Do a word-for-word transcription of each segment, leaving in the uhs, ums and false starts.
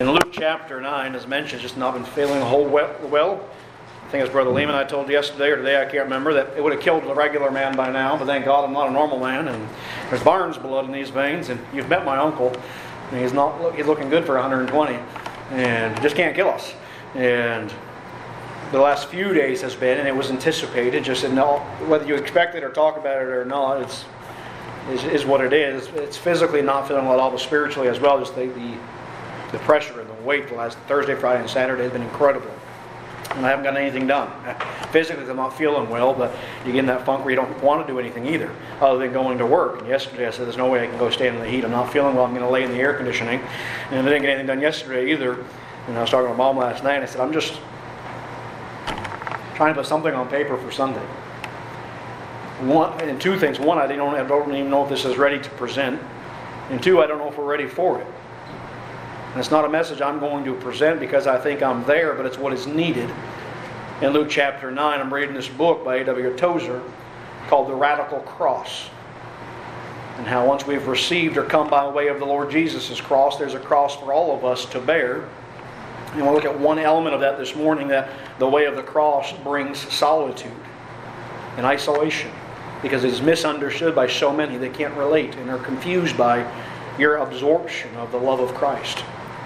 In Luke chapter nine, as mentioned, just not been feeling a whole well. I think as Brother Lehman I told you yesterday or today, I can't remember, that it would have killed a regular man by now, but thank God I'm not a normal man, and there's Barnes blood in these veins, and you've met my uncle, and he's not he's looking good for one hundred twenty, and he just can't kill us. And the last few days has been, and it was anticipated, just in all, whether you expect it or talk about it or not, it's is, is what it is. It's physically not feeling a lot, but spiritually as well. Just the, the the pressure and the weight the last Thursday, Friday, and Saturday has been incredible. And I haven't got anything done. Physically, I'm not feeling well, but you get in that funk where you don't want to do anything either, other than going to work. And yesterday I said, there's no way I can go stand in the heat. I'm not feeling well. I'm going to lay in the air conditioning. And I didn't get anything done yesterday either. And I was talking to my mom last night, and I said, I'm just trying to put something on paper for Sunday. One, and two things. One, I don't, I don't even know if this is ready to present. And two, I don't know if we're ready for it. And it's not a message I'm going to present because I think I'm there, but it's what is needed. In Luke chapter nine, I'm reading this book by A W Tozer called The Radical Cross. And how once we've received or come by way of the Lord Jesus' cross, there's a cross for all of us to bear. And we'll look at one element of that this morning, that the way of the cross brings solitude and isolation. Because it's misunderstood by so many that can't relate and are confused by your absorption of the love of Christ.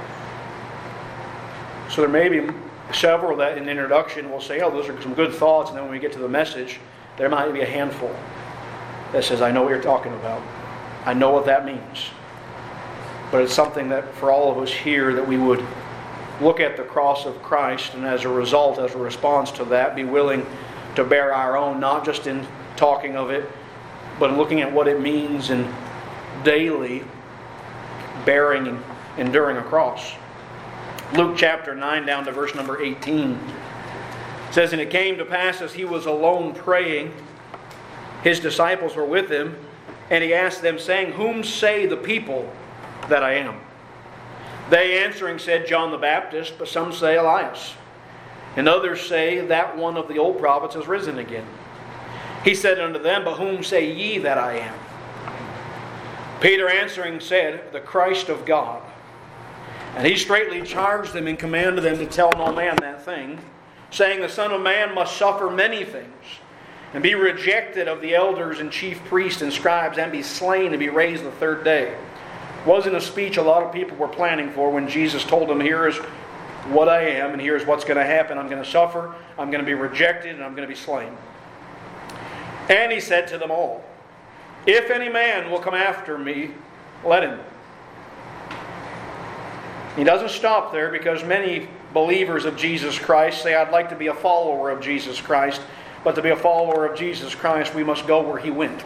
So there may be several that in the introduction will say, oh, those are some good thoughts, and then when we get to the message, there might be a handful that says, I know what you're talking about. I know what that means. But it's something that for all of us here, that we would look at the cross of Christ, and as a result, as a response to that, be willing to bear our own, not just in talking of it, but in looking at what it means in daily bearing and enduring a cross. Luke chapter nine down to verse number eighteen says, and it came to pass as he was alone praying, his disciples were with him, and he asked them, saying, whom say the people that I am? They answering said, John the Baptist, but some say Elias, and others say that one of the old prophets has risen again. He said unto them, but whom say ye that I am? Peter answering said, the Christ of God. And he straitly charged them and commanded them to tell no man that thing, saying, the Son of Man must suffer many things, and be rejected of the elders and chief priests and scribes, and be slain and be raised the third day. It wasn't a speech a lot of people were planning for when Jesus told them, here is what I am, and here's what's going to happen. I'm going to suffer, I'm going to be rejected, and I'm going to be slain. And he said to them all, if any man will come after me, let him. He doesn't stop there, because many believers of Jesus Christ say, I'd like to be a follower of Jesus Christ, but to be a follower of Jesus Christ, we must go where he went.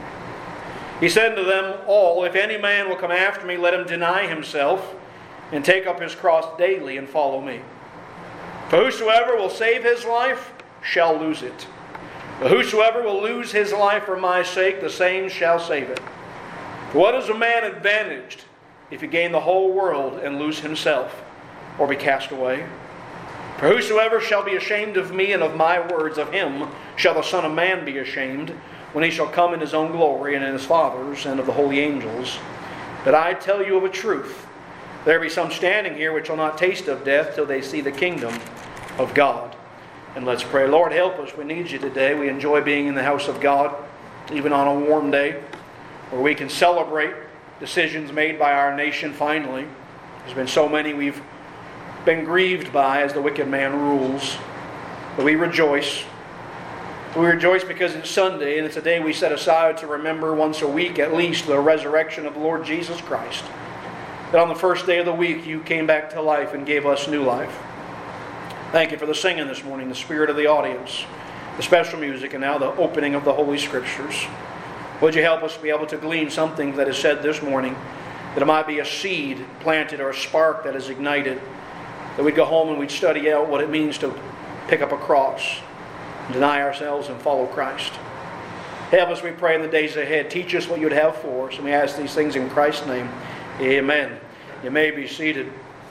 He said to them all, if any man will come after me, let him deny himself and take up his cross daily and follow me. For whosoever will save his life shall lose it. But whosoever will lose his life for my sake, the same shall save it. For what is a man advantaged if he gain the whole world and lose himself, or be cast away? For whosoever shall be ashamed of me and of my words, of him shall the Son of Man be ashamed, when he shall come in his own glory and in his Father's and of the holy angels. But I tell you of a truth, there be some standing here which shall not taste of death till they see the kingdom of God. And let's pray. Lord, help us. We need you today. We enjoy being in the house of God, even on a warm day, where we can celebrate decisions made by our nation finally. There's been so many we've been grieved by as the wicked man rules. But we rejoice. We rejoice because it's Sunday, and it's a day we set aside to remember once a week at least the resurrection of the Lord Jesus Christ. That on the first day of the week you came back to life and gave us new life. Thank you for the singing this morning, the spirit of the audience, the special music, and now the opening of the Holy Scriptures. Would you help us be able to glean something that is said this morning, that it might be a seed planted or a spark that is ignited, that we'd go home and we'd study out what it means to pick up a cross, deny ourselves, and follow Christ. Help us, we pray, in the days ahead. Teach us what you'd have for us, and we ask these things in Christ's name. Amen. You may be seated.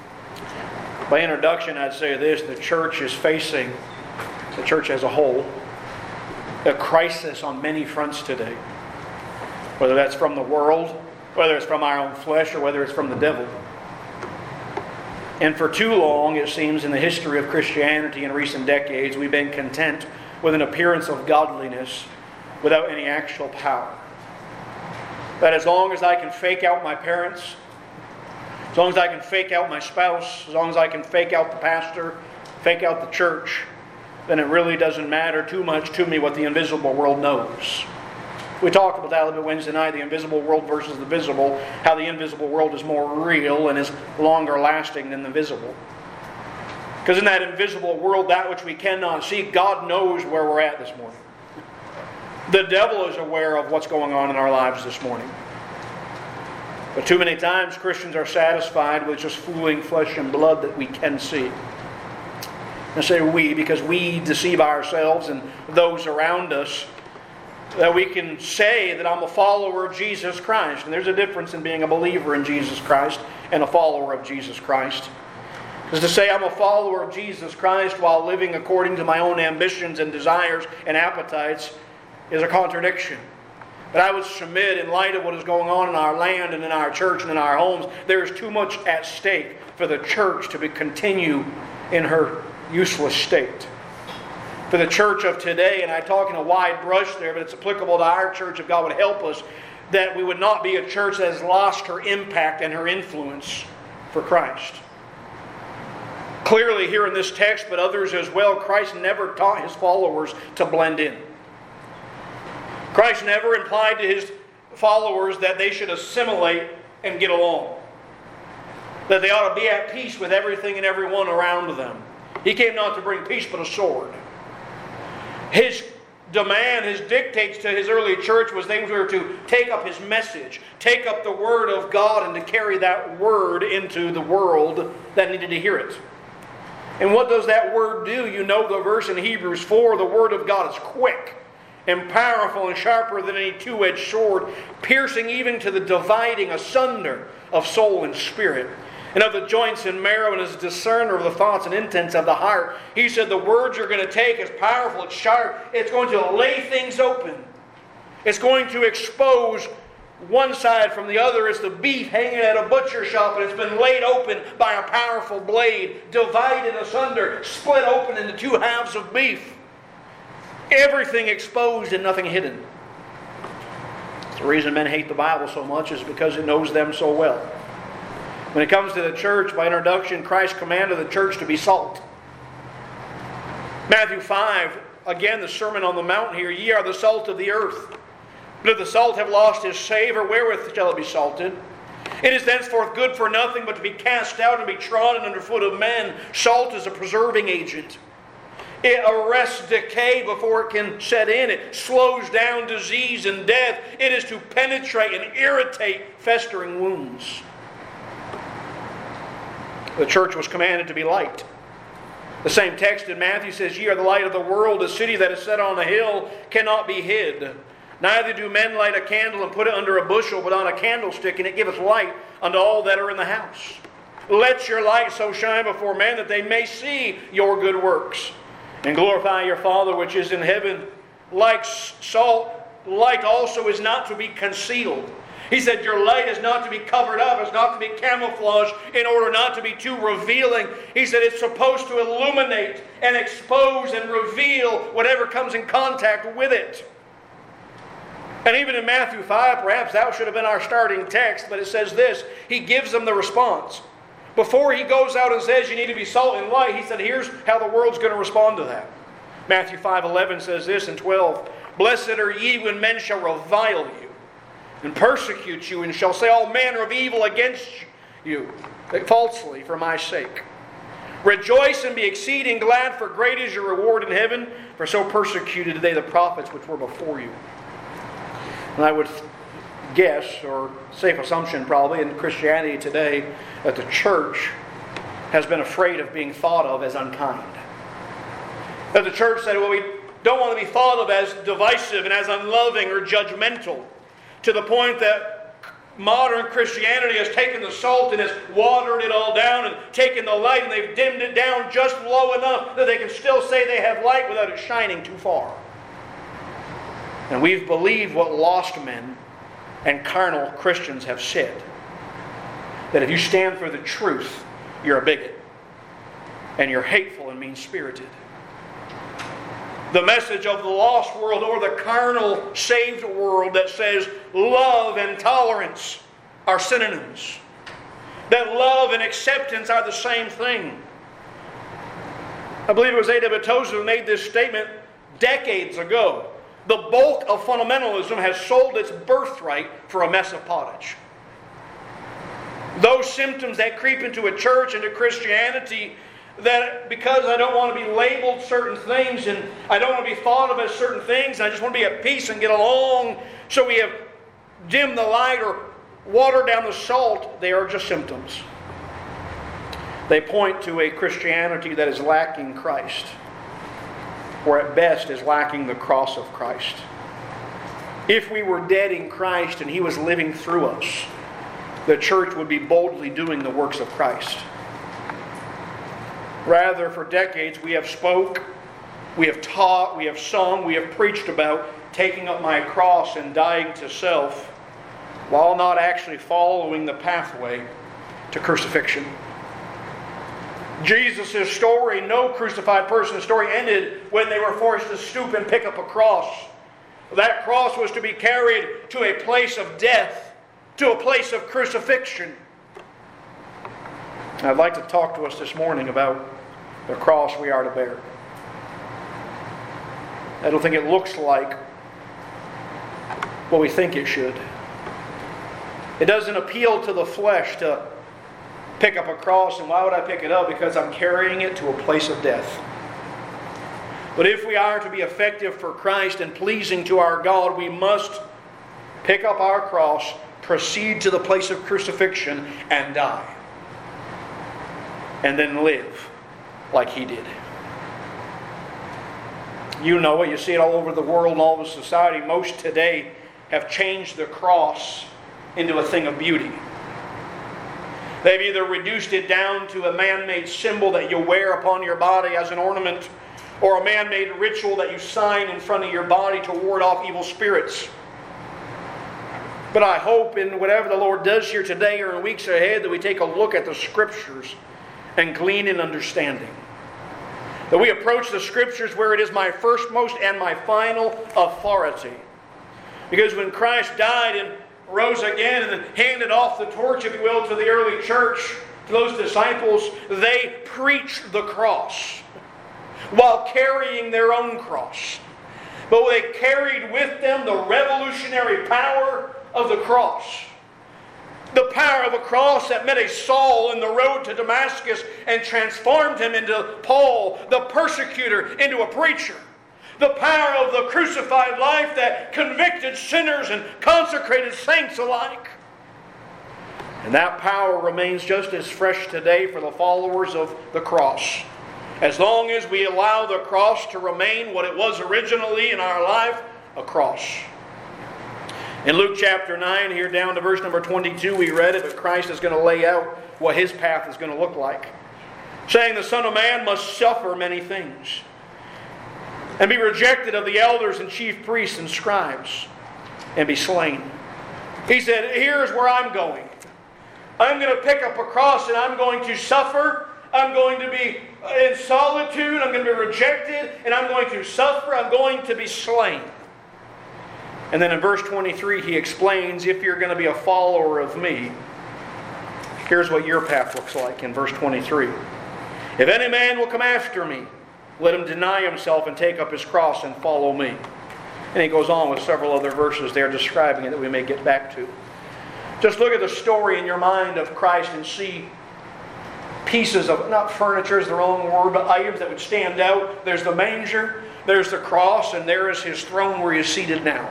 By introduction, I'd say this: the church is facing, the church as a whole, a crisis on many fronts today. Whether that's from the world, whether it's from our own flesh, or whether it's from the devil. And for too long, it seems, in the history of Christianity in recent decades, we've been content with an appearance of godliness without any actual power. That as long as I can fake out my parents, as long as I can fake out my spouse, as long as I can fake out the pastor, fake out the church, then it really doesn't matter too much to me what the invisible world knows. We talked about that a little bit Wednesday night, the invisible world versus the visible, how the invisible world is more real and is longer lasting than the visible. Because in that invisible world, that which we cannot see, God knows where we're at this morning. The devil is aware of what's going on in our lives this morning. But too many times Christians are satisfied with just fooling flesh and blood that we can see. I say we because we deceive ourselves and those around us, that we can say that I'm a follower of Jesus Christ. And there's a difference in being a believer in Jesus Christ and a follower of Jesus Christ. Because to say I'm a follower of Jesus Christ while living according to my own ambitions and desires and appetites is a contradiction. But I would submit, in light of what is going on in our land and in our church and in our homes, there is too much at stake for the church to be, continue in her useless state. For the church of today, and I talk in a wide brush there, but it's applicable to our church if God would help us, that we would not be a church that has lost her impact and her influence for Christ. Clearly here in this text, but others as well, Christ never taught His followers to blend in. Christ never implied to His followers that they should assimilate and get along. That they ought to be at peace with everything and everyone around them. He came not to bring peace but a sword. His demand, His dictates to His early church was they were to take up His message, take up the Word of God, and to carry that Word into the world that needed to hear it. And what does that Word do? You know the verse in Hebrews four, the Word of God is quick and powerful and sharper than any two-edged sword, piercing even to the dividing asunder of soul and spirit, and of the joints and marrow, and is a discerner of the thoughts and intents of the heart. He said the words you're going to take is powerful, it's sharp, it's going to lay things open. It's going to expose one side from the other. It's the beef hanging at a butcher shop, and it's been laid open by a powerful blade, divided asunder, split open into two halves of beef. Everything exposed and nothing hidden. The reason men hate the Bible so much is because it knows them so well. When it comes to the church, by introduction, Christ commanded the church to be salt. Matthew five, again the Sermon on the Mount here, ye are the salt of the earth. But if the salt have lost his savour, wherewith shall it be salted? It is thenceforth good for nothing but to be cast out and be trodden under foot of men. Salt is a preserving agent. It arrests decay before it can set in. It slows down disease and death. It is to penetrate and irritate festering wounds. The church was commanded to be light. The same text in Matthew says, ye are the light of the world. A city that is set on a hill cannot be hid. Neither do men light a candle and put it under a bushel, but on a candlestick, and it giveth light unto all that are in the house. Let your light so shine before men that they may see your good works, and glorify your Father which is in heaven. Like salt, light also is not to be concealed. He said your light is not to be covered up. It's not to be camouflaged in order not to be too revealing. He said it's supposed to illuminate and expose and reveal whatever comes in contact with it. And even in Matthew five, perhaps that should have been our starting text, but it says this. He gives them the response. Before he goes out and says you need to be salt and light, he said here's how the world's going to respond to that. Matthew five eleven says this in twelve. Blessed are ye when men shall revile you and persecute you, and shall say all manner of evil against you falsely for my sake. Rejoice and be exceeding glad, for great is your reward in heaven, for so persecuted they the prophets which were before you. And I would guess, or safe assumption probably, in Christianity today, that the church has been afraid of being thought of as unkind. That the church said, well, we don't want to be thought of as divisive and as unloving or judgmental, to the point that modern Christianity has taken the salt and has watered it all down and taken the light and they've dimmed it down just low enough that they can still say they have light without it shining too far. And we've believed what lost men and carnal Christians have said. That if you stand for the truth, you're a bigot. And you're hateful and mean-spirited. The message of the lost world or the carnal saved world that says love and tolerance are synonyms. That love and acceptance are the same thing. I believe it was A W Tozer who made this statement decades ago. The bulk of fundamentalism has sold its birthright for a mess of pottage. Those symptoms that creep into a church, into Christianity, that because I don't want to be labeled certain things and I don't want to be thought of as certain things, and I just want to be at peace and get along, so we have dimmed the light or watered down the salt, they are just symptoms. They point to a Christianity that is lacking Christ, or at best is lacking the cross of Christ. If we were dead in Christ and He was living through us, the church would be boldly doing the works of Christ. Rather, for decades we have spoke, we have taught, we have sung, we have preached about taking up my cross and dying to self, while not actually following the pathway to crucifixion. Jesus' story, no crucified person's story, ended when they were forced to stoop and pick up a cross. That cross was to be carried to a place of death, to a place of crucifixion. I'd like to talk to us this morning about the cross we are to bear. I don't think it looks like what we think it should. It doesn't appeal to the flesh to pick up a cross. And why would I pick it up? Because I'm carrying it to a place of death. But if we are to be effective for Christ and pleasing to our God, we must pick up our cross, proceed to the place of crucifixion, and die. And then live like He did. You know it. You see it all over the world and all over society. Most today have changed the cross into a thing of beauty. They've either reduced it down to a man-made symbol that you wear upon your body as an ornament, or a man-made ritual that you sign in front of your body to ward off evil spirits. But I hope in whatever the Lord does here today or in weeks ahead that we take a look at the Scriptures and glean in understanding. That we approach the Scriptures where it is my firstmost and my final authority. Because when Christ died and rose again and then handed off the torch, if you will, to the early church, to those disciples, they preached the cross while carrying their own cross. But they carried with them the revolutionary power of the cross. The power of a cross that met a Saul in the road to Damascus and transformed him into Paul, the persecutor, into a preacher. The power of the crucified life that convicted sinners and consecrated saints alike. And that power remains just as fresh today for the followers of the cross. As long as we allow the cross to remain what it was originally in our life, a cross. In Luke chapter nine, here down to verse number twenty-two, we read it, but Christ is going to lay out what His path is going to look like. Saying the Son of Man must suffer many things, and be rejected of the elders and chief priests and scribes, and be slain. He said, here's where I'm going. I'm going to pick up a cross and I'm going to suffer. I'm going to be in solitude. I'm going to be rejected. And I'm going to suffer. I'm going to be slain. And then in verse twenty-three, he explains, if you're going to be a follower of me, here's what your path looks like in verse twenty-three. If any man will come after me, let him deny himself and take up his cross and follow me. And he goes on with several other verses there describing it that we may get back to. Just look at the story in your mind of Christ and see pieces of, not furniture is the wrong word, but items that would stand out. There's the manger, there's the cross, and there is His throne where He is seated now.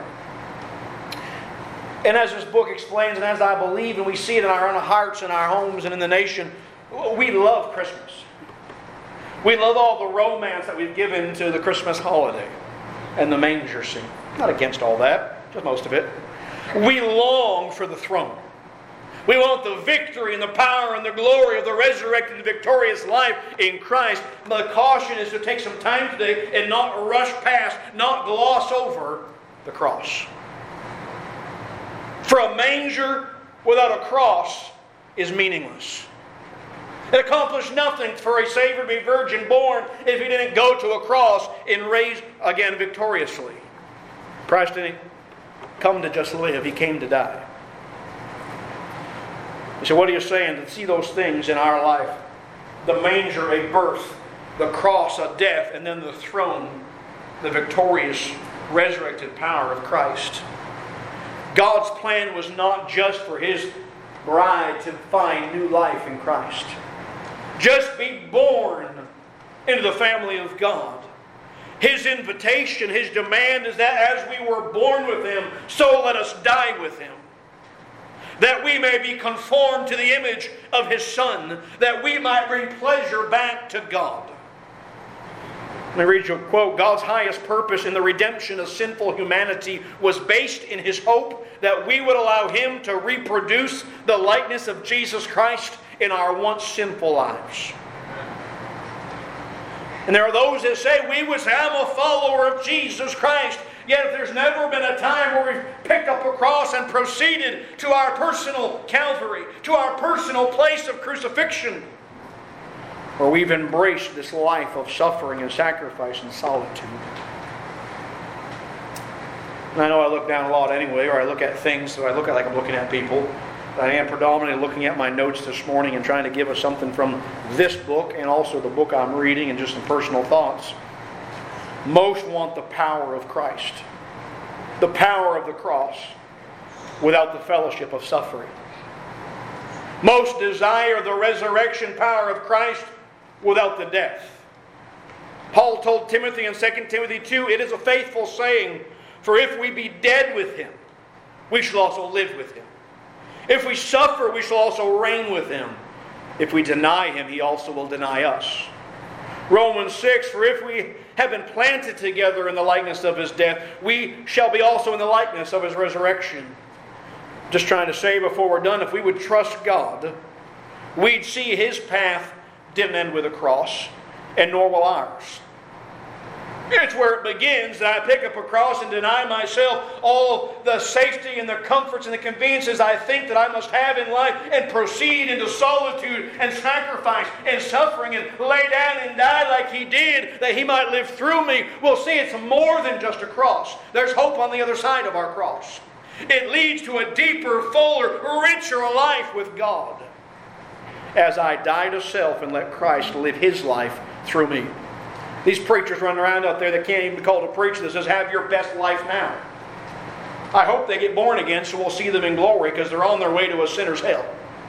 And as this book explains, and as I believe, and we see it in our own hearts, in our homes, and in the nation, we love Christmas. We love all the romance that we've given to the Christmas holiday and the manger scene. Not against all that, just most of it. We long for the throne. We want the victory and the power and the glory of the resurrected and victorious life in Christ. But the caution is to take some time today and not rush past, not gloss over the cross. For a manger without a cross is meaningless. It accomplished nothing for a Savior to be virgin born if He didn't go to a cross and raise again victoriously. Christ didn't come to just live. He came to die. You say, what are you saying? To see those things in our life. The manger, a birth. The cross, a death. And then the throne, the victorious, resurrected power of Christ. God's plan was not just for His bride to find new life in Christ. Just be born into the family of God. His invitation, His demand is that as we were born with Him, so let us die with Him. That we may be conformed to the image of His Son, that we might bring pleasure back to God. Let me read you a quote. God's highest purpose in the redemption of sinful humanity was based in His hope that we would allow Him to reproduce the likeness of Jesus Christ in our once sinful lives. And there are those that say, we would say, I'm a follower of Jesus Christ. Yet if there's never been a time where we've picked up a cross and proceeded to our personal Calvary, to our personal place of crucifixion, where we've embraced this life of suffering and sacrifice and solitude. And I know I look down a lot anyway, or I look at things, so I look at like I'm looking at people. I am predominantly looking at my notes this morning and trying to give us something from this book and also the book I'm reading and just some personal thoughts. Most want the power of Christ, the power of the cross, without the fellowship of suffering. Most desire the resurrection power of Christ without the death. Paul told Timothy in Second Timothy two, it is a faithful saying, for if we be dead with Him, we shall also live with Him. If we suffer, we shall also reign with Him. If we deny Him, He also will deny us. Romans six, for if we have been planted together in the likeness of His death, we shall be also in the likeness of His resurrection. Just trying to say before we're done, if we would trust God, we'd see His path didn't end with a cross, and nor will ours. It's where it begins that I pick up a cross and deny myself all the safety and the comforts and the conveniences I think that I must have in life and proceed into solitude and sacrifice and suffering and lay down and die like He did that He might live through me. We'll see it's more than just a cross. There's hope on the other side of our cross. It leads to a deeper, fuller, richer life with God as I die to self and let Christ live His life through me. These preachers running around out there that can't even be called a preacher that says, have your best life now. I hope they get born again so we'll see them in glory because they're on their way to a sinner's hell.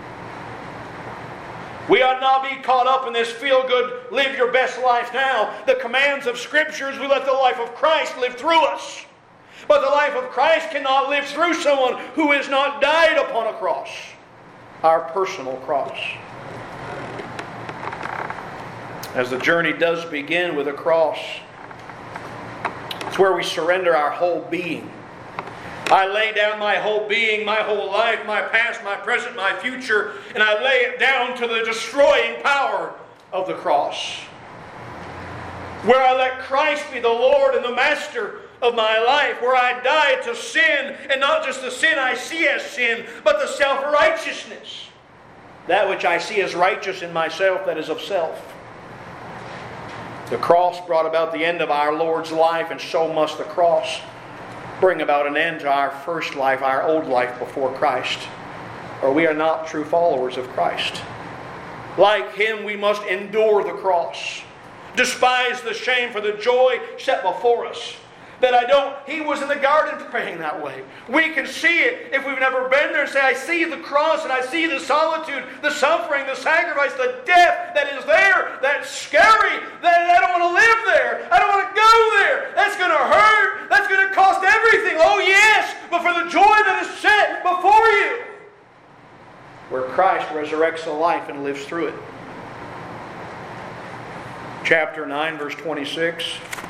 We ought not be caught up in this feel-good, live your best life now. The commands of Scriptures, we let the life of Christ live through us. But the life of Christ cannot live through someone who has not died upon a cross. Our personal cross. As the journey does begin with a cross, it's where we surrender our whole being. I lay down my whole being, my whole life, my past, my present, my future, and I lay it down to the destroying power of the cross. Where I let Christ be the Lord and the Master of my life, where I die to sin, and not just the sin I see as sin, but the self-righteousness. That which I see as righteous in myself that is of self. The cross brought about the end of our Lord's life, and so must the cross bring about an end to our first life, our old life before Christ. Or we are not true followers of Christ. Like Him, we must endure the cross. Despise the shame for the joy set before us. That I don't, He was in the garden praying that way. We can see it if we've never been there and say, I see the cross and I see the solitude, the suffering, the sacrifice, the death that is there. That's scary. That I don't want to live there. I don't want to go there. That's going to hurt. That's going to cost everything. Oh yes, but for the joy that is set before you. Where Christ resurrects the life and lives through it. Chapter nine, verse twenty-six.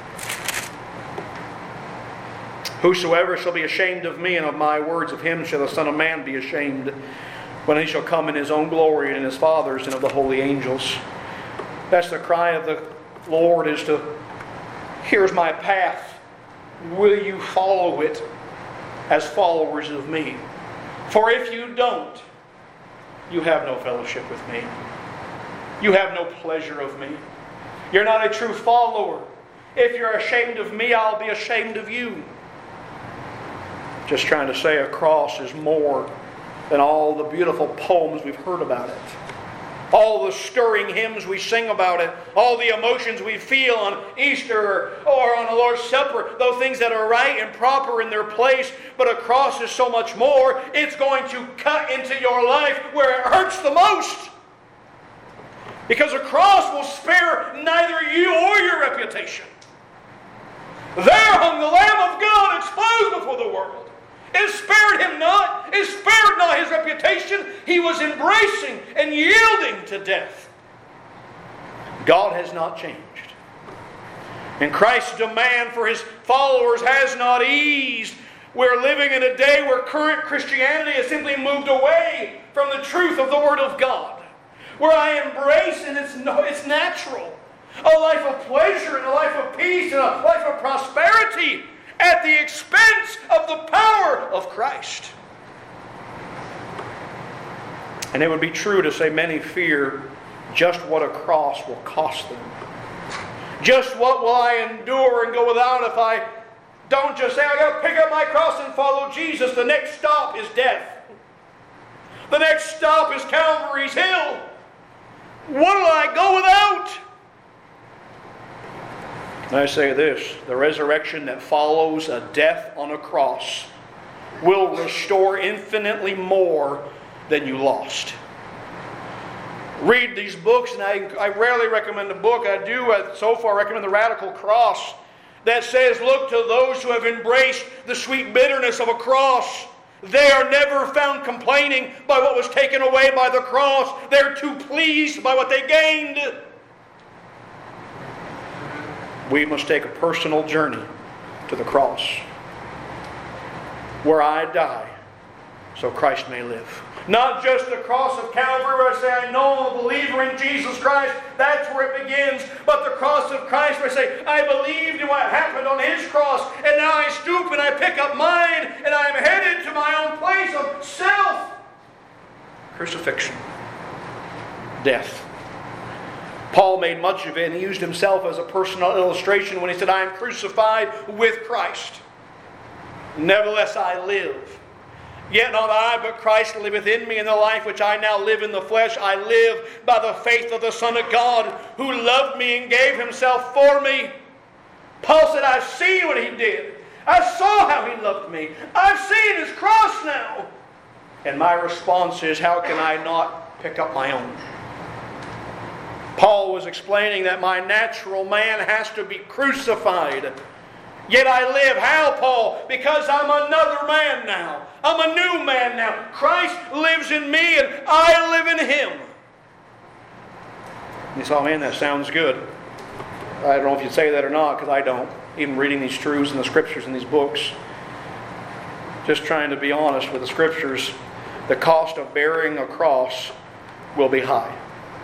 Whosoever shall be ashamed of me and of my words, of him shall the Son of Man be ashamed, when He shall come in His own glory and in His Father's and of the holy angels. That's the cry of the Lord, is to, here's my path. Will you follow it as followers of me? For if you don't, you have no fellowship with me. You have no pleasure of me. You're not a true follower. If you're ashamed of me, I'll be ashamed of you. Just trying to say a cross is more than all the beautiful poems we've heard about it. All the stirring hymns we sing about it. All the emotions we feel on Easter or on the Lord's Supper. Those things that are right and proper in their place. But a cross is so much more. It's going to cut into your life where it hurts the most. Because a cross will spare neither you or your reputation. There hung the Lamb of God exposed before the world. It spared him not. It spared not his reputation. He was embracing and yielding to death. God has not changed. And Christ's demand for his followers has not eased. We're living in a day where current Christianity has simply moved away from the truth of the Word of God. Where I embrace, and it's, no, it's natural, a life of pleasure and a life of peace and a life of prosperity at the expense of the power of Christ. And it would be true to say many fear just what a cross will cost them. Just what will I endure and go without if I don't just say, I got to pick up my cross and follow Jesus. The next stop is death. The next stop is Calvary's Hill. What will I go without? And I say this, the resurrection that follows a death on a cross will restore infinitely more than you lost. Read these books, and I, I rarely recommend a book. I do uh, so far recommend The Radical Cross that says, look to those who have embraced the sweet bitterness of a cross. They are never found complaining by what was taken away by the cross. They're too pleased by what they gained. We must take a personal journey to the cross, where I die so Christ may live. Not just the cross of Calvary where I say, I know I'm a believer in Jesus Christ. That's where it begins. But the cross of Christ where I say, I believed in what happened on His cross. And now I stoop and I pick up mine. And I'm headed to my own place of self. Crucifixion. Death. Paul made much of it and he used himself as a personal illustration when he said, I am crucified with Christ. Nevertheless I live. Yet not I, but Christ liveth in me, and the life which I now live in the flesh, I live by the faith of the Son of God, who loved me and gave Himself for me. Paul said, I've seen what He did. I saw how He loved me. I've seen His cross now. And my response is, how can I not pick up my own? Paul was explaining that my natural man has to be crucified. Yet I live. How, Paul? Because I'm another man now. I'm a new man now. Christ lives in me and I live in Him. You say, oh man, that sounds good. I don't know if you'd say that or not, because I don't. Even reading these truths in the Scriptures in these books. Just trying to be honest with the Scriptures. The cost of bearing a cross will be high.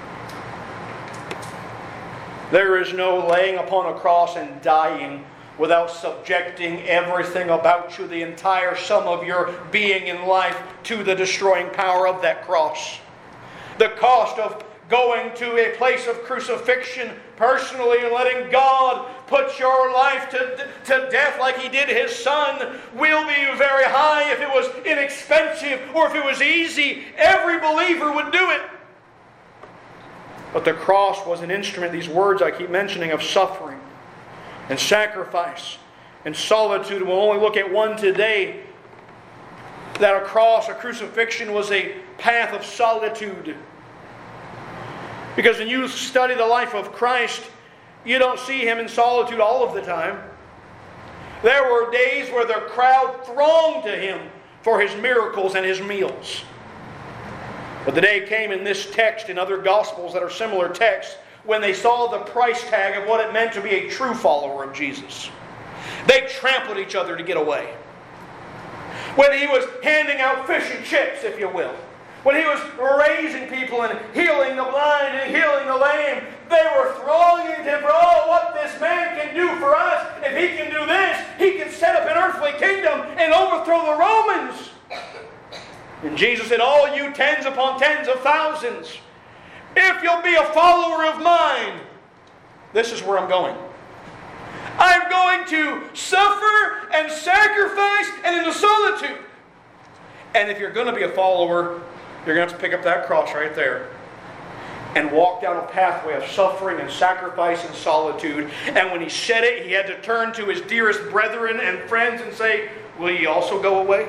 There is no laying upon a cross and dying without subjecting everything about you, the entire sum of your being in life, to the destroying power of that cross. The cost of going to a place of crucifixion personally and letting God put your life to, to death like He did His Son will be very high. If it was inexpensive or if it was easy, every believer would do it. But the cross was an instrument, these words I keep mentioning, of suffering and sacrifice and solitude. And we'll only look at one today. That a cross, a crucifixion, was a path of solitude. Because when you study the life of Christ, you don't see Him in solitude all of the time. There were days where the crowd thronged to Him for His miracles and His meals. But the day came in this text and other Gospels that are similar texts when they saw the price tag of what it meant to be a true follower of Jesus. They trampled each other to get away. When He was handing out fish and chips, if you will. When He was raising people and healing the blind and healing the lame, they were thronging to Him for, oh, what this man can do for us. If He can do this, He can set up an earthly kingdom and overthrow the Romans. And Jesus said, all you tens upon tens of thousands, if you'll be a follower of mine, this is where I'm going. I'm going to suffer and sacrifice and into solitude. And if you're going to be a follower, you're going to have to pick up that cross right there and walk down a pathway of suffering and sacrifice and solitude. And when he said it, he had to turn to his dearest brethren and friends and say, will ye also go away?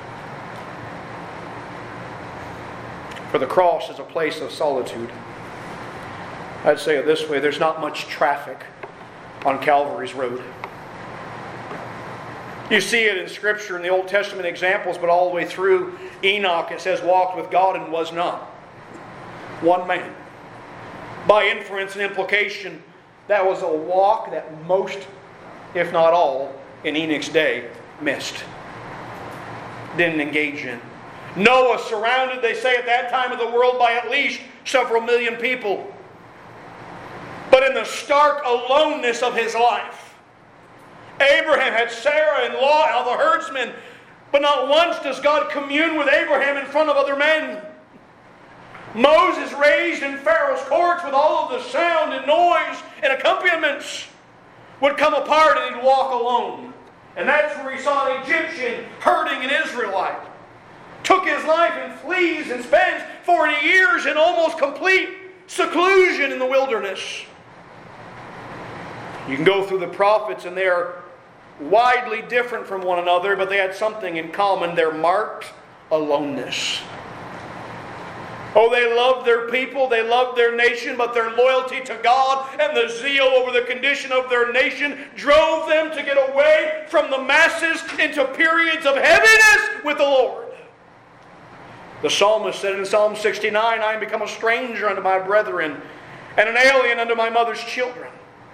For the cross is a place of solitude. I'd say it this way, there's not much traffic on Calvary's road. You see it in Scripture, in the Old Testament examples, but all the way through Enoch it says walked with God and was not. One man. By inference and implication, that was a walk that most, if not all, in Enoch's day missed. Didn't engage in. Noah surrounded, they say at that time of the world, by at least several million people. But in the stark aloneness of his life, Abraham had Sarah and Lot, all the herdsmen, but not once does God commune with Abraham in front of other men. Moses raised in Pharaoh's courts with all of the sound and noise and accompaniments would come apart and he'd walk alone. And that's where he saw an Egyptian herding an Israelite. Took his life and flees and spends forty years in almost complete seclusion in the wilderness. You can go through the prophets and they are widely different from one another, but they had something in common. They're marked aloneness. Oh, they loved their people, they loved their nation, but their loyalty to God and the zeal over the condition of their nation drove them to get away from the masses into periods of heaviness with the Lord. The psalmist said in Psalm sixty-nine, I am become a stranger unto my brethren, and an alien unto my mother's children.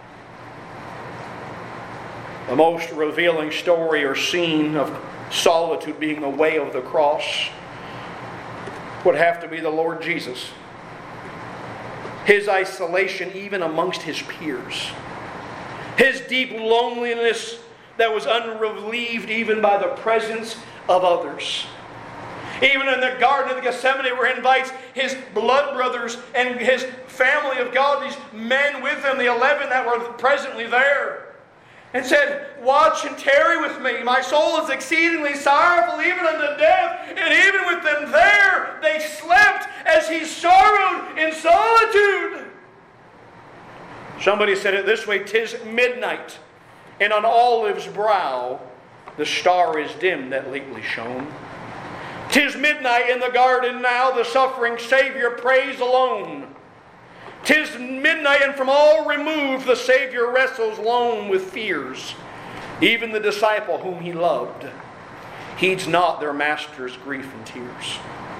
The most revealing story or scene of solitude being the way of the cross would have to be the Lord Jesus. His isolation even amongst his peers. His deep loneliness that was unrelieved even by the presence of others. Even in the Garden of Gethsemane where he invites his blood brothers and his family of God, these men with him, the eleven that were presently there, and said, watch and tarry with me. My soul is exceedingly sorrowful, even unto death. And even with them there, they slept as he sorrowed in solitude. Somebody said it this way, 'tis midnight, and on Olive's brow the star is dim that lately shone. 'Tis midnight in the garden now, the suffering Savior prays alone. 'Tis midnight, and from all removed the Savior wrestles lone with fears. Even the disciple whom he loved heeds not their master's grief and tears.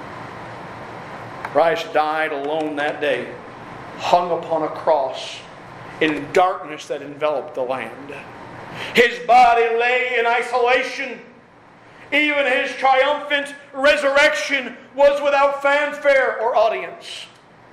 Christ died alone that day, hung upon a cross in darkness that enveloped the land. His body lay in isolation. Even his triumphant resurrection was without fanfare or audience.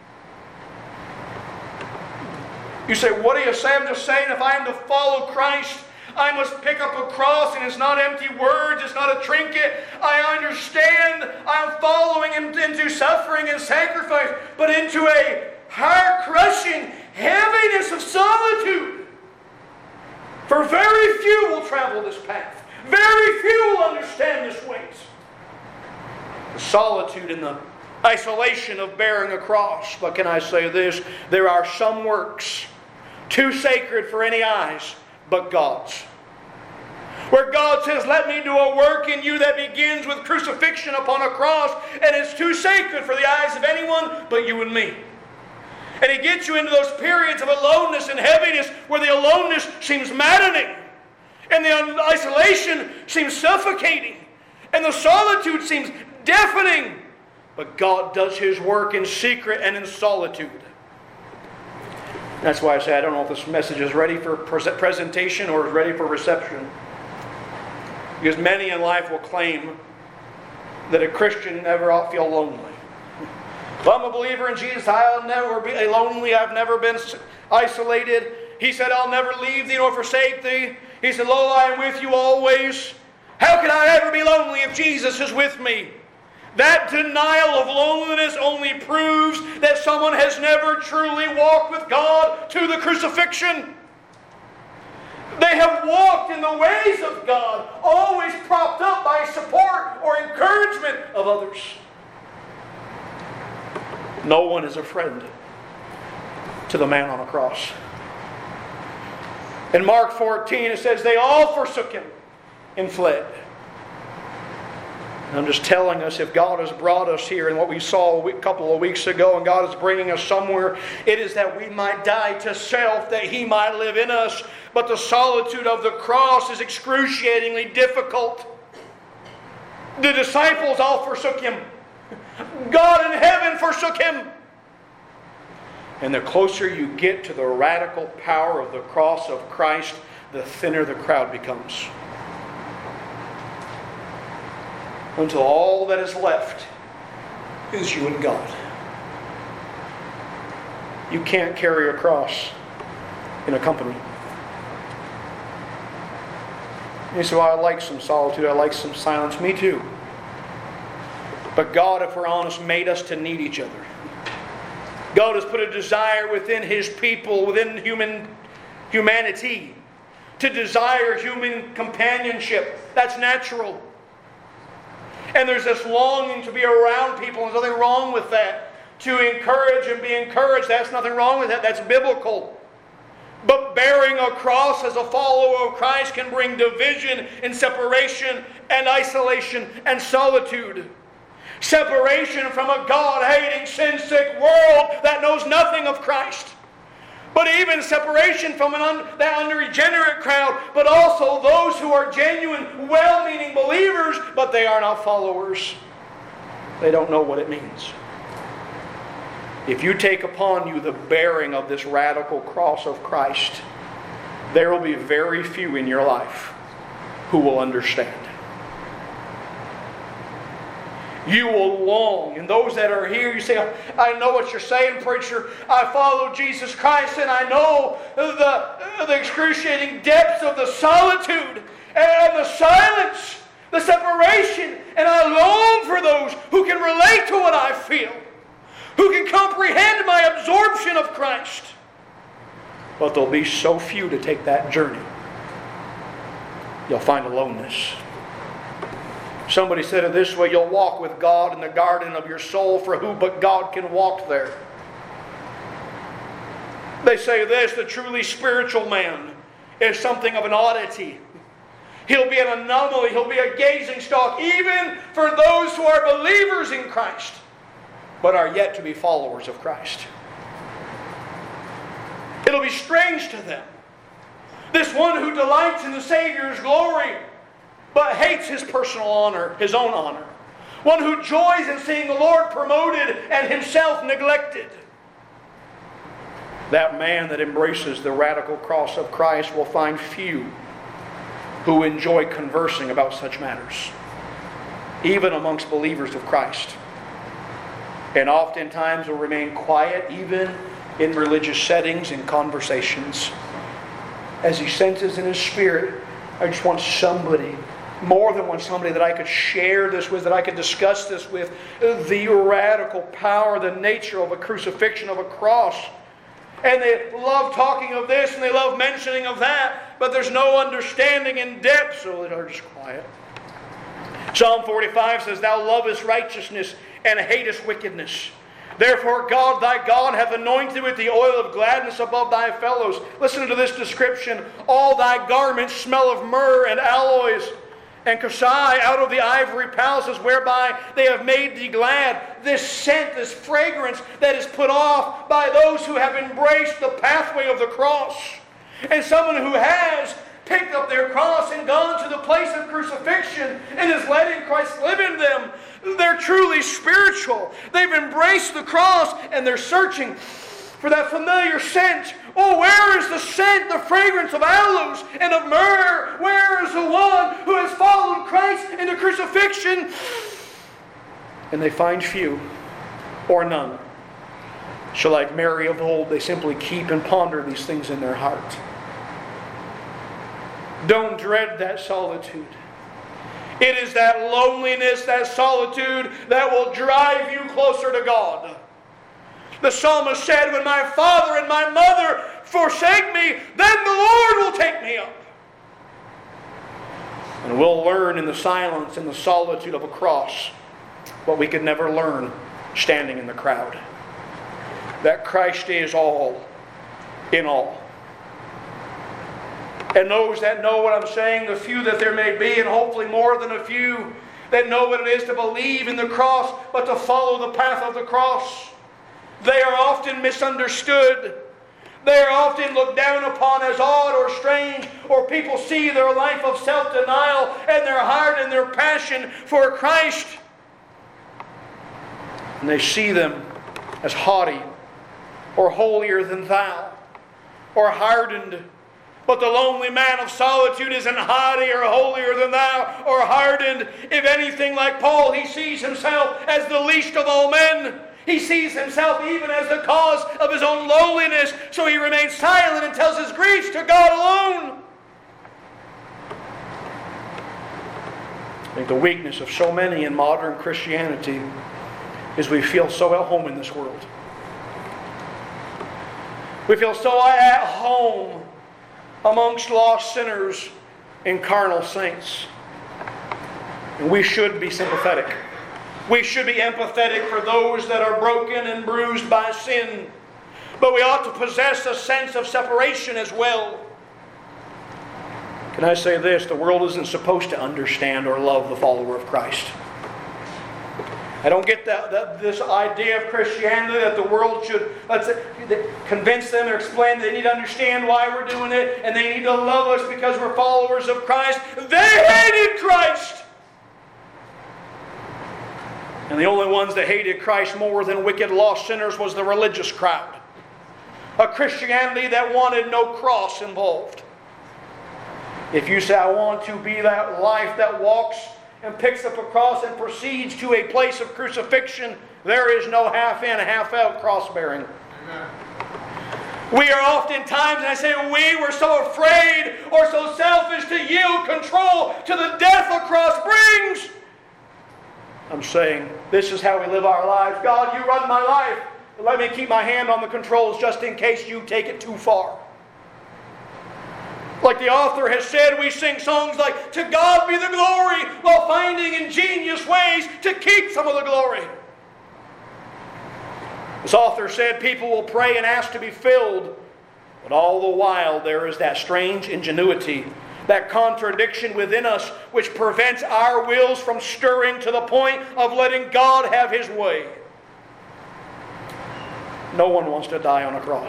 You say, what do you say? I'm just saying if I am to follow Christ, I must pick up a cross, and it's not empty words, it's not a trinket. I understand I'm following him into suffering and sacrifice, but into a heart-crushing heaviness of solitude. For very few will travel this path. Very few will understand this weight. The solitude and the isolation of bearing a cross. But can I say this? There are some works too sacred for any eyes but God's. Where God says, let me do a work in you that begins with crucifixion upon a cross, and it's too sacred for the eyes of anyone but you and me. And He gets you into those periods of aloneness and heaviness where the aloneness seems maddening, and the isolation seems suffocating, and the solitude seems deafening. But God does His work in secret and in solitude. That's why I say I don't know if this message is ready for presentation or is ready for reception. Because many in life will claim that a Christian never ought to feel lonely. Well, I'm a believer in Jesus. I'll never be lonely. I've never been isolated. He said, I'll never leave thee nor forsake thee. He said, lo, I am with you always. How can I ever be lonely if Jesus is with me? That denial of loneliness only proves that someone has never truly walked with God to the crucifixion. They have walked in the ways of God, always propped up by support or encouragement of others. No one is a friend to the man on the cross. In Mark fourteen it says, they all forsook Him and fled. And I'm just telling us, if God has brought us here, and what we saw a couple of weeks ago, and God is bringing us somewhere, it is that we might die to self, that He might live in us. But the solitude of the cross is excruciatingly difficult. The disciples all forsook Him. God in heaven forsook Him. And the closer you get to the radical power of the cross of Christ, the thinner the crowd becomes. Until all that is left is you and God. You can't carry a cross in a company. You say, well, I like some solitude, I like some silence. Me too. But God, if we're honest, made us to need each other. God has put a desire within His people, within human humanity, to desire human companionship. That's natural. And there's this longing to be around people. There's nothing wrong with that. To encourage and be encouraged, that's nothing wrong with that. That's biblical. But bearing a cross as a follower of Christ can bring division and separation and isolation and solitude. Separation from a God-hating, sin-sick world that knows nothing of Christ. But even separation from an un, that unregenerate crowd, but also those who are genuine, well-meaning believers, but they are not followers. They don't know what it means. If you take upon you the bearing of this radical cross of Christ, there will be very few in your life who will understand. You will long. And those that are here, you say, I know what you're saying, preacher. I follow Jesus Christ and I know the, the excruciating depths of the solitude and the silence, the separation. And I long for those who can relate to what I feel, who can comprehend my absorption of Christ. But there'll be so few to take that journey. You'll find aloneness. Somebody said it this way, you'll walk with God in the garden of your soul, for who but God can walk there? They say this, the truly spiritual man is something of an oddity. He'll be an anomaly, he'll be a gazing stock, even for those who are believers in Christ, but are yet to be followers of Christ. It'll be strange to them. This one who delights in the Savior's glory, but hates his personal honor, his own honor. One who joys in seeing the Lord promoted and himself neglected. That man that embraces the radical cross of Christ will find few who enjoy conversing about such matters, even amongst believers of Christ. And oftentimes will remain quiet, even in religious settings and conversations, as he senses in his spirit, I just want somebody, more than one somebody that I could share this with, that I could discuss this with, the radical power, the nature of a crucifixion, of a cross. And they love talking of this and they love mentioning of that, but there's no understanding in depth, so they're just quiet. Psalm forty-five says, Thou lovest righteousness and hatest wickedness. Therefore God thy God hath anointed with the oil of gladness above thy fellows. Listen to this description. All thy garments smell of myrrh and aloes and cassia out of the ivory palaces whereby they have made thee glad. This scent, this fragrance that is put off by those who have embraced the pathway of the cross. And someone who has picked up their cross and gone to the place of crucifixion and is letting Christ live in them. They're truly spiritual. They've embraced the cross and they're searching for that familiar scent. Oh, where is the scent, the fragrance of aloes and of myrrh? Where is the one who has followed Christ into crucifixion? And they find few or none. So like Mary of old, they simply keep and ponder these things in their heart. Don't dread that solitude. It is that loneliness, that solitude that will drive you closer to God. The psalmist said, when my father and my mother forsake me, then the Lord will take me up. And we'll learn in the silence and the solitude of a cross what we could never learn standing in the crowd. That Christ is all in all. And those that know what I'm saying, the few that there may be, and hopefully more than a few, that know what it is to believe in the cross, but to follow the path of the cross, they are often misunderstood. They are often looked down upon as odd or strange, or people see their life of self-denial and their heart and their passion for Christ, and they see them as haughty or holier than thou or hardened. But the lonely man of solitude isn't haughty or holier than thou or hardened. If anything, like Paul, he sees himself as the least of all men. He sees himself even as the cause of his own lowliness, so he remains silent and tells his griefs to God alone. I think the weakness of so many in modern Christianity is we feel so at home in this world. We feel so at home amongst lost sinners and carnal saints. And we should be sympathetic. We should be empathetic for those that are broken and bruised by sin. But we ought to possess a sense of separation as well. Can I say this? The world isn't supposed to understand or love the follower of Christ. I don't get that, that this idea of Christianity that the world should let's say, convince them or explain they need to understand why we're doing it and they need to love us because we're followers of Christ. They hated Christ! And the only ones that hated Christ more than wicked lost sinners was the religious crowd. A Christianity that wanted no cross involved. If you say, I want to be that life that walks and picks up a cross and proceeds to a place of crucifixion, there is no half in, half out cross bearing. Amen. We are oftentimes, and I say we, we're so afraid or so selfish to yield control to the death a cross brings. I'm saying, this is how we live our lives. God, you run my life, but let me keep my hand on the controls just in case you take it too far. Like the author has said, we sing songs like, to God be the glory, while finding ingenious ways to keep some of the glory. This author said, people will pray and ask to be filled, but all the while there is that strange ingenuity, that contradiction within us which prevents our wills from stirring to the point of letting God have His way. No one wants to die on a cross.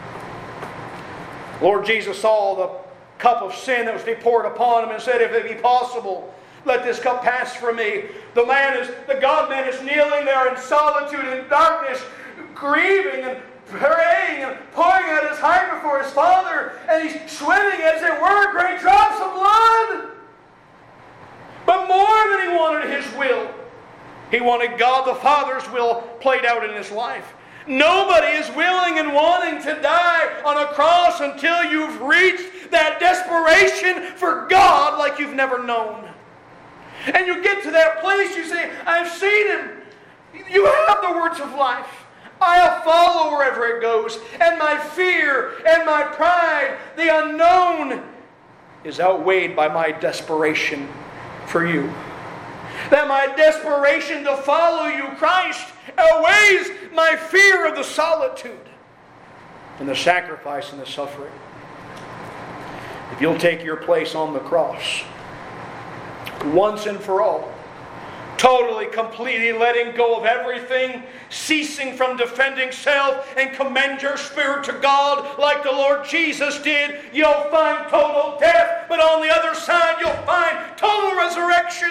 Lord Jesus saw the cup of sin that was to be poured upon Him and said, if it be possible, let this cup pass from me. The man is, the God-man is kneeling there in solitude and darkness, grieving and praying and pouring out his heart before his Father, and he's sweating as it were great drops of blood. But more than he wanted His will, he wanted God the Father's will played out in his life. Nobody is willing and wanting to die on a cross until you've reached that desperation for God like you've never known. And you get to that place, you say, I've seen Him. You have the words of life. I'll follow wherever it goes. And my fear and my pride, the unknown, is outweighed by my desperation for you. That my desperation to follow you, Christ, outweighs my fear of the solitude and the sacrifice and the suffering. If you'll take your place on the cross, once and for all, totally, completely letting go of everything, ceasing from defending self, and commend your spirit to God like the Lord Jesus did, you'll find total death, but on the other side you'll find total resurrection.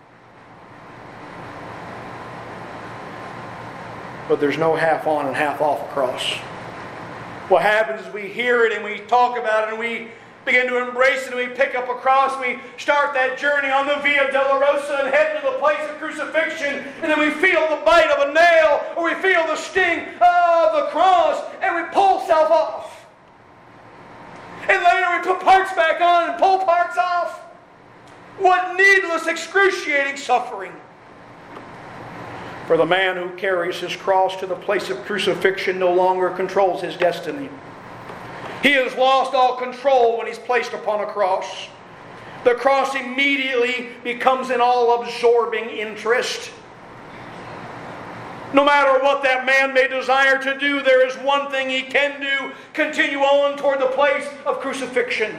But there's no half on and half off a cross. What happens is we hear it and we talk about it and we begin to embrace it and we pick up a cross. We start that journey on the Via Dolorosa and head to the place of crucifixion, and then we feel the bite of a nail or we feel the sting of the cross and we pull self off. And later we put parts back on and pull parts off. What needless, excruciating suffering. For the man who carries his cross to the place of crucifixion no longer controls his destiny. He has lost all control when he's placed upon a cross. The cross immediately becomes an all-absorbing interest. No matter what that man may desire to do, there is one thing he can do: continue on toward the place of crucifixion.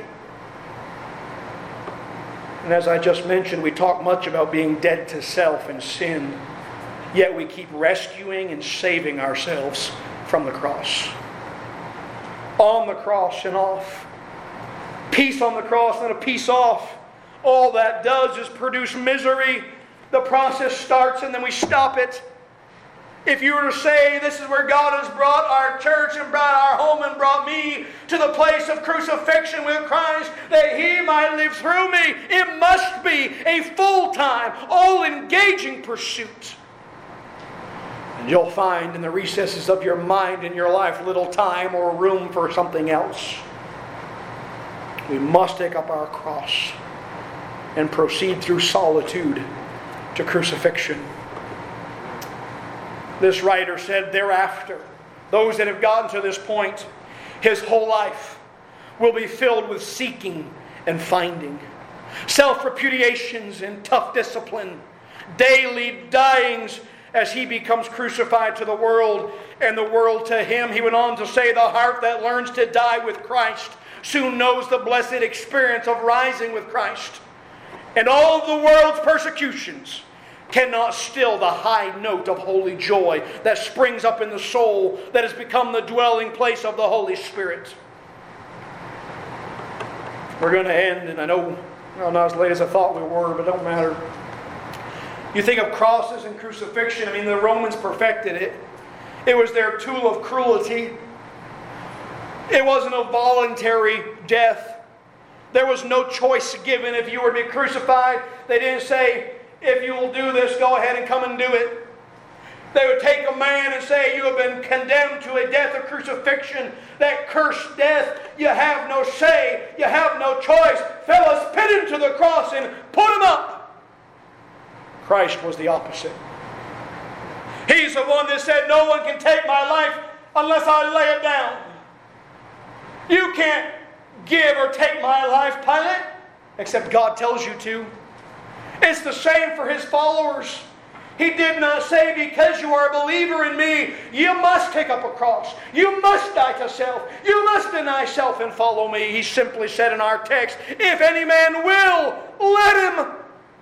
And as I just mentioned, we talk much about being dead to self and sin, yet we keep rescuing and saving ourselves from the cross. On the cross and off. Piece on the cross and a piece off. All that does is produce misery. The process starts and then we stop it. If you were to say, this is where God has brought our church and brought our home and brought me to the place of crucifixion with Christ, that He might live through me, it must be a full-time, all-engaging pursuit. And you'll find in the recesses of your mind and your life little time or room for something else. We must take up our cross and proceed through solitude to crucifixion. This writer said, thereafter, those that have gotten to this point, his whole life will be filled with seeking and finding, self-repudiations and tough discipline, daily dyings as he becomes crucified to the world and the world to him. He went on to say, the heart that learns to die with Christ soon knows the blessed experience of rising with Christ. And all of the world's persecutions cannot still the high note of holy joy that springs up in the soul that has become the dwelling place of the Holy Spirit. We're going to end, and I know well, not as late as I thought we were, but it don't matter. You think of crosses and crucifixion. I mean, the Romans perfected it. It was their tool of cruelty. It wasn't a voluntary death. There was no choice given if you were to be crucified. They didn't say, if you will do this, go ahead and come and do it. They would take a man and say, you have been condemned to a death of crucifixion, that cursed death. You have no say. You have no choice. Fellas, pin him to the cross and put him up. Christ was the opposite. He's the one that said, no one can take my life unless I lay it down. You can't give or take my life, Pilate, except God tells you to. It's the same for His followers. He did not say, because you are a believer in me, you must take up a cross. You must die to self. You must deny self and follow me. He simply said in our text, if any man will, let him.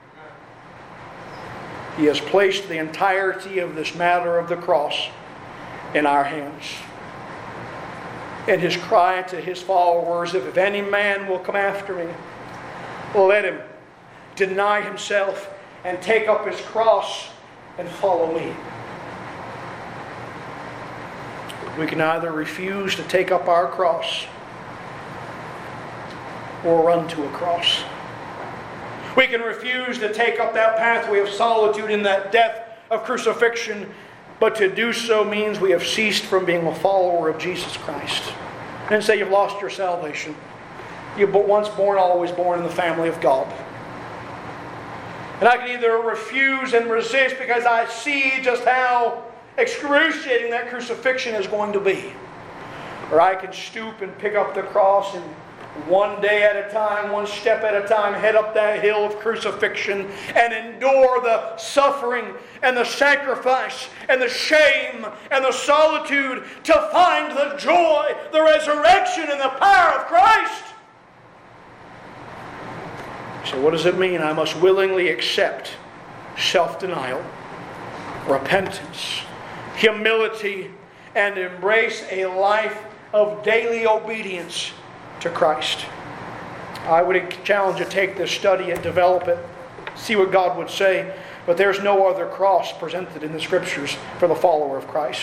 He has placed the entirety of this matter of the cross in our hands. And His cry to His followers, if, if any man will come after me, let him deny himself and take up his cross and follow me. We can either refuse to take up our cross or run to a cross. We can refuse to take up that pathway of solitude in that death of crucifixion, but to do so means we have ceased from being a follower of Jesus Christ. And say you've lost your salvation. You're once born, always born in the family of God. And I can either refuse and resist because I see just how excruciating that crucifixion is going to be. Or I can stoop and pick up the cross and one day at a time, one step at a time, head up that hill of crucifixion and endure the suffering and the sacrifice and the shame and the solitude to find the joy, the resurrection, and the power of Christ. So what does it mean? I must willingly accept self-denial, repentance, humility, and embrace a life of daily obedience to Christ. I would challenge you to take this study and develop it, see what God would say, but there's no other cross presented in the Scriptures for the follower of Christ.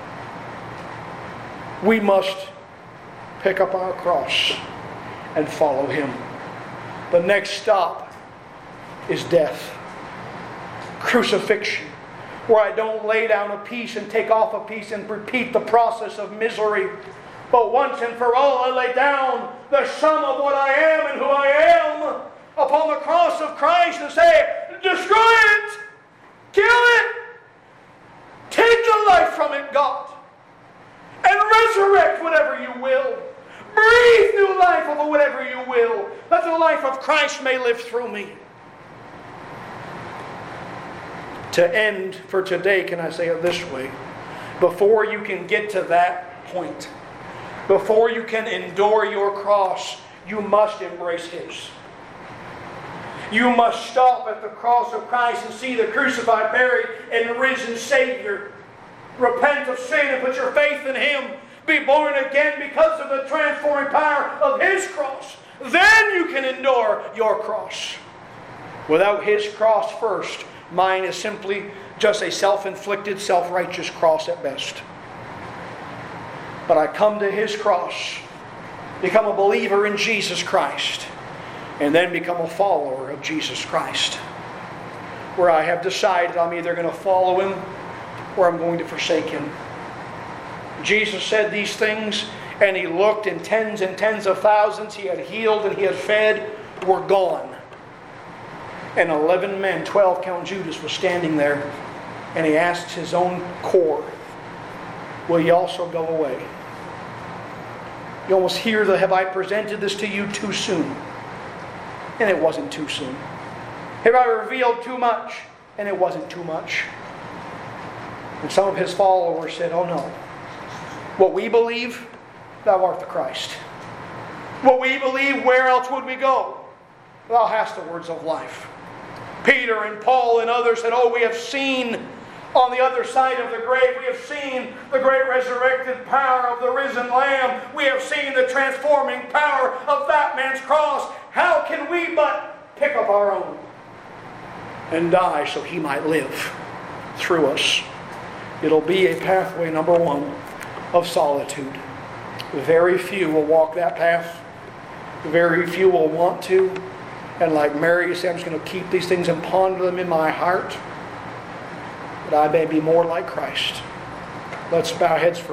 We must pick up our cross and follow Him. The next stop is death. Crucifixion, where I don't lay down a piece and take off a piece and repeat the process of misery, but once and for all I lay down the sum of what I am and who I am, upon the cross of Christ and say, destroy it! Kill it! Take the life from it, God! And resurrect whatever you will. Breathe new life over whatever you will. That the life of Christ may live through me. To end for today, can I say it this way? Before you can get to that point, before you can endure your cross, you must embrace His. You must stop at the cross of Christ and see the crucified, buried, and risen Savior. Repent of sin and put your faith in Him. Be born again because of the transforming power of His cross. Then you can endure your cross. Without His cross first, mine is simply just a self-inflicted, self-righteous cross at best. But I come to His cross, become a believer in Jesus Christ, and then become a follower of Jesus Christ. Where I have decided I'm either going to follow Him or I'm going to forsake Him. Jesus said these things, and He looked, and tens and tens of thousands He had healed and He had fed were gone. And eleven men, twelve count Judas, was standing there, and He asked His own core, will ye also go away? You almost hear the, have I presented this to you too soon? And it wasn't too soon. Have I revealed too much? And it wasn't too much. And some of His followers said, oh no. What we believe, Thou art the Christ. What we believe, where else would we go? Thou hast the words of life. Peter and Paul and others said, oh, we have seen on the other side of the grave, we have seen the great resurrected power of the risen Lamb. We have seen the transforming power of that man's cross. How can we but pick up our own and die so He might live through us? It'll be a pathway, number one, of solitude. Very few will walk that path. Very few will want to. And like Mary, you say, I'm just going to keep these things and ponder them in my heart, that I may be more like Christ. Let's bow our heads for